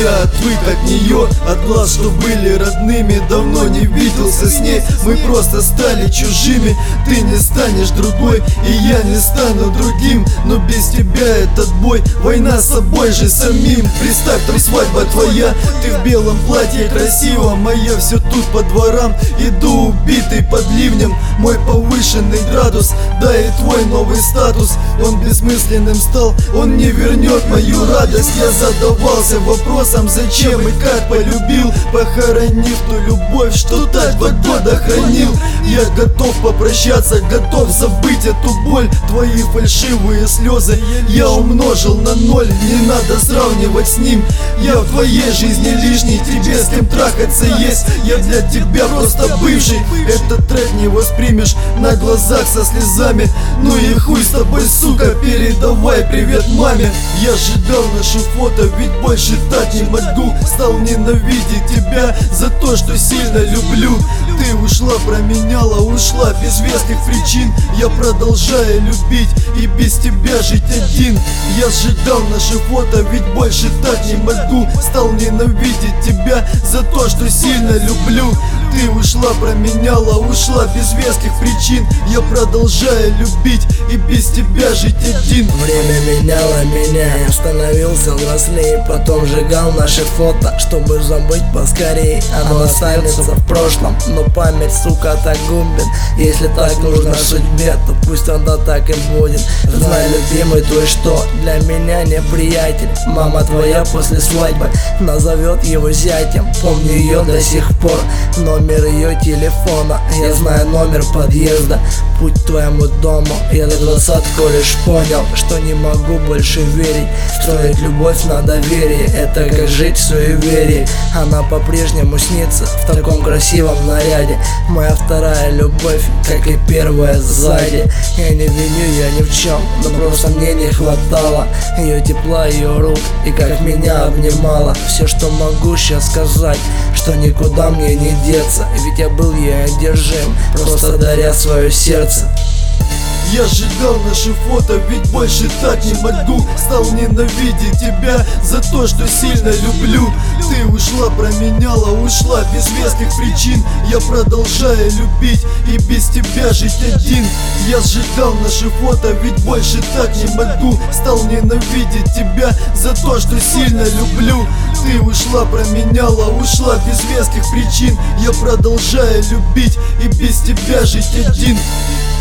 я отвык от нее, от глаз, что были родными. Давно не виделся с ней, мы просто стали чужими. Ты не станешь другой, и я не стану другим. Но без тебя этот бой, война с собой же самим. Представь, там свадьба твоя, ты в белом платье красиво, моя все тут по дворам. Иду убитый под ливнем, мой повышенный градус, да и твой новый статус. Он бессмысленным стал, он не вернет мою радость. Я задавался вопросом, зачем и как полюбил, похоронив ту любовь, что так 2 года хранил. Я готов попрощаться, готов забыть эту боль. Твои фальшивые слезы я умножил на 0. Не надо сравнивать с ним, я в твоей жизни лишний. Тебе с кем трахаться есть, я для тебя просто бывший. Этот трек не воспримешь на глазах со слезами. Ну и хуй с тобой, сука, передавай привет маме. Я сжигал наши фото, ведь больше так не могу. Стал ненавидеть тебя за то, что сильно люблю. Ты ушла, променяла, ушла без веских причин. Я продолжаю любить и без тебя жить один. Я сжигал наши фото, ведь больше так не могу. Стал ненавидеть тебя за то, что сильно люблю. Ты ушла, променяла, ушла без веских причин. Я продолжаю любить и без тебя жить один. Время меняло меня, я становился взрослее. Потом сжигал наши фото, чтобы забыть поскорей. Оно останется в прошлом, но память, сука, так губит. Если так нужно судьбе, то пусть она так и будет. Знай, любимый твой, что для меня неприятель. Мама твоя после свадьбы назовет его зятем. Помню ее до сих пор, номер ее телефона. Я знаю номер подъезда, путь к твоему дому. Я до 20-ку лишь понял, что не могу больше верить. Строить любовь на доверии, это как жить в суеверии. Она по-прежнему снится в таком красивом наряде. Моя вторая любовь, как и первая сзади. Я не виню ее ни в чем, но просто мне не хватало ее тепла, ее рук и как меня обнимала. Все, что могу сейчас сказать, что никуда мне не деться, ведь я был ей одержим, просто даря свое сердце. Я сжигал наши фото, ведь больше так не могу. Стал ненавидеть тебя за то, что сильно люблю. Ты ушла, променяла, ушла без веских причин. Я продолжаю любить и без тебя жить один. Я сжигал наши фото, ведь больше так не могу. Стал ненавидеть тебя за то, что сильно люблю. Ты ушла, променяла, ушла без веских причин. Я продолжаю любить и без тебя жить один.